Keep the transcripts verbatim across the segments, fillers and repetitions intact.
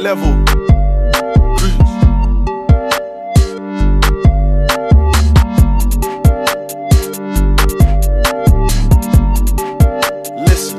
level. Listen.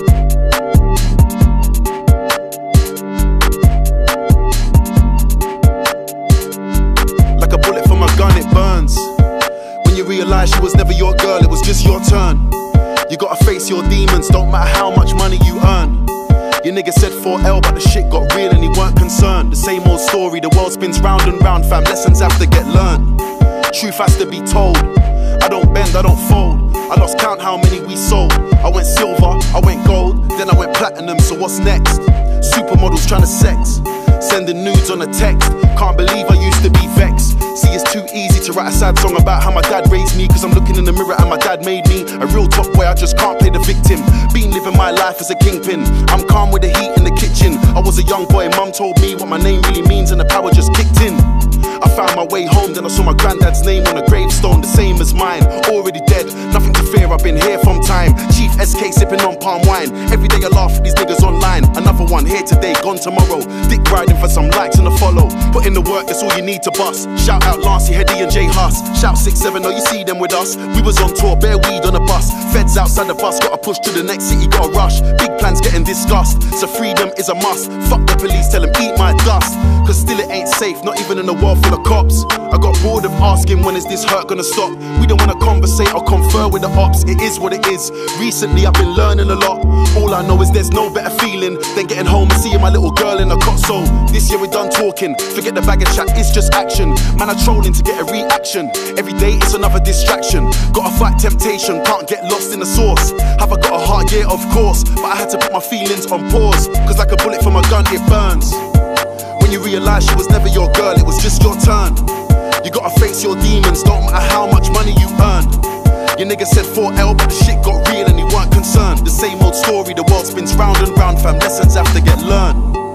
Like a bullet from a gun, it burns. When you realize she was never your girl, it was just your turn. You gotta face your demons, don't matter how much money you earn. Your nigga said four L, but the shit got real and he weren't concerned. The same old story, the world spins round and round, fam. Lessons have to get learned. Truth has to be told. I don't bend, I don't fold. I lost count how many we sold. I went silver, I went gold, then I went platinum, so what's next? Supermodels trying to sex, sending nudes on a text. Can't believe I used to be vexed. See, it's too easy to write a sad song about how my dad raised me, cause I'm looking in the mirror and my dad made me a real top boy. I just can't play the victim. Been living my life as a kingpin. I'm calm with the heat in the kitchen. I was a young boy, mum told me what my name really means, and the power just kicked in. I found my way home, then I saw my granddad's name on a gravestone, the same as mine. Already dead, nothing to fear, I've been here from time. Chief S K sipping on palm wine. Every day I laugh at these niggas online. Another one here today, gone tomorrow. Dick riding for some likes and a follow. Put in the work, that's all you need to bust. Shout out Lancey, Hedy and J Huss. Shout six seven, oh you see them with us. We was on tour, bare weed on a bus. Feds outside the bus, gotta push to the next city, gotta rush. Big plans getting discussed, so freedom is a must. Fuck the police, tell them eat my dust. Cause still it ain't safe, not even in a world full of cops. I got bored of asking when is this hurt gonna stop. We don't wanna conversate or confer with the ops. It is what it is. Recently I've been learning a lot. All I know is there's no better feeling than getting home and seeing my little girl in the cot. So this year we're done talking. Forget the bag of chat, it's just action. Man, I'm trolling to get a reaction. Every day it's another distraction. Gotta fight temptation, can't get lost in the sauce. Have I got a heart? Yeah, of course. But I had to put my feelings on pause, cause like a bullet from a gun, it burns. When you realize she was never your girl, it was just your turn. You gotta face your demons, don't matter how much money you earn. Your nigga said four L, but the shit got real and he weren't concerned. The same old story, the world spins round and round, fam. Lessons have to get learned.